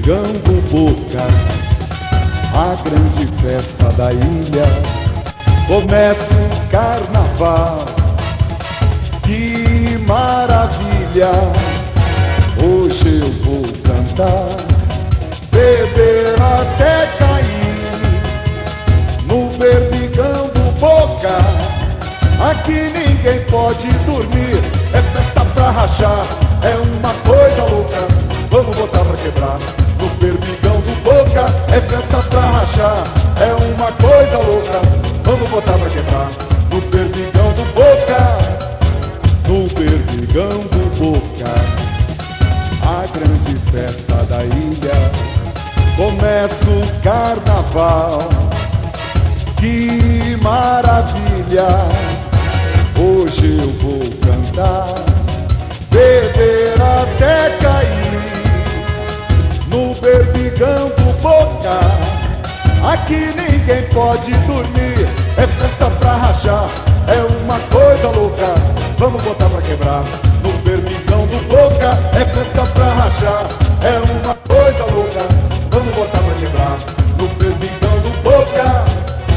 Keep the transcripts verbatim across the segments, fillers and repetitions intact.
Berbigão do Boca, a grande festa da ilha. Começa o carnaval, que maravilha! Hoje eu vou cantar, beber até cair no Berbigão do Boca. Aqui ninguém pode dormir, é festa pra rachar, é uma coisa louca. Vamos botar pra quebrar no Berbigão do Boca, é festa pra rachar, é uma coisa louca. Vamos botar pra quebrar no Berbigão do Boca, no Berbigão do Boca, a grande festa da ilha. Começa o carnaval, que maravilha! Hoje eu vou cantar, beber até cair no Berbigão do Boca. Aqui ninguém pode dormir, é festa pra rachar, é uma coisa louca. Vamos botar pra quebrar no Berbigão do Boca, é festa pra rachar, é uma coisa louca. Vamos botar pra quebrar no Berbigão do Boca.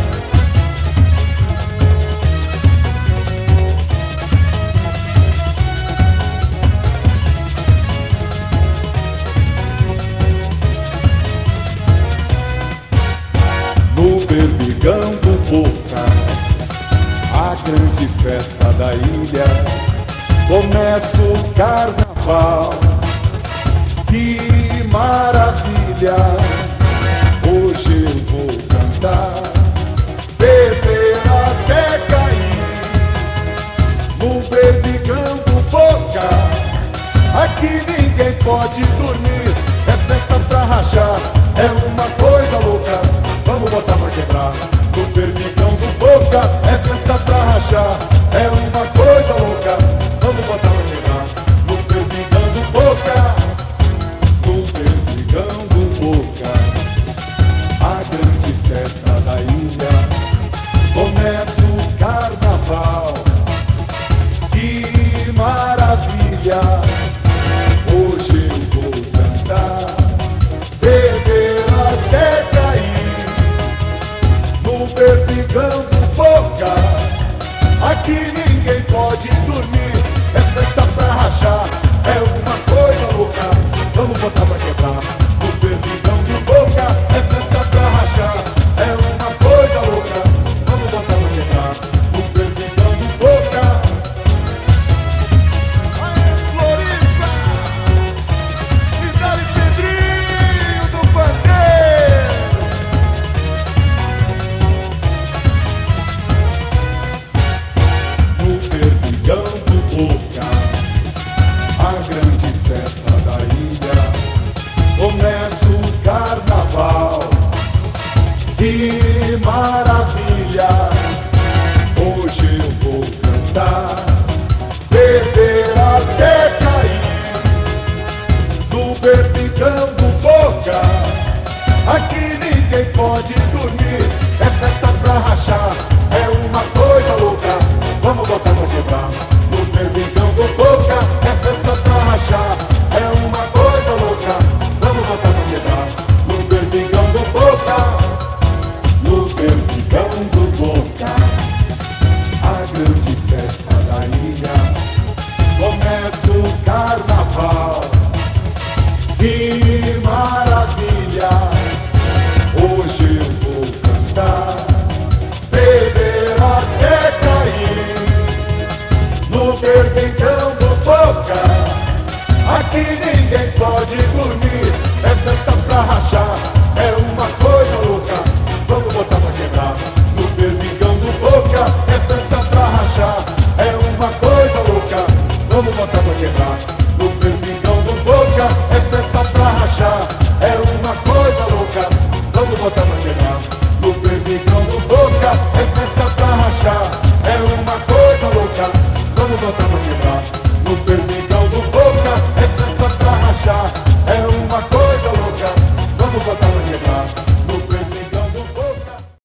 Berbigão do Boca, a grande festa da ilha. Começa o carnaval, que maravilha! Hoje eu vou cantar, beber até cair no Berbigão do Boca. Aqui ninguém pode dormir, é festa pra rachar, é uma coisa louca. Vamos botar pra quebrar no Berbigão do Boca, é festa pra rachar, é uma coisa louca. Vamos botar pra quebrar no Berbigão do Boca, no Berbigão do Boca, a grande festa da ilha. Começa o carnaval, que maravilha! Hoje eu vou cantar, beber até cair no Berbigão do Boca. Aqui ninguém pode dormir, é festa pra rachar, é uma coisa louca. Vamos botar pra quebrar no Berbigão do Boca, é festa pra rachar, é uma coisa louca. Vamos botar pra quebrar no Berbigão do Boca. Aê, Floripa! E dá-lhe Pedrinho do Pandeiro! No Berbigão do Boca, a grande festa da ilha. Começa o carnaval, que maravilha! Hoje eu vou cantar, beber até cair no Berbigão do Boca. Aqui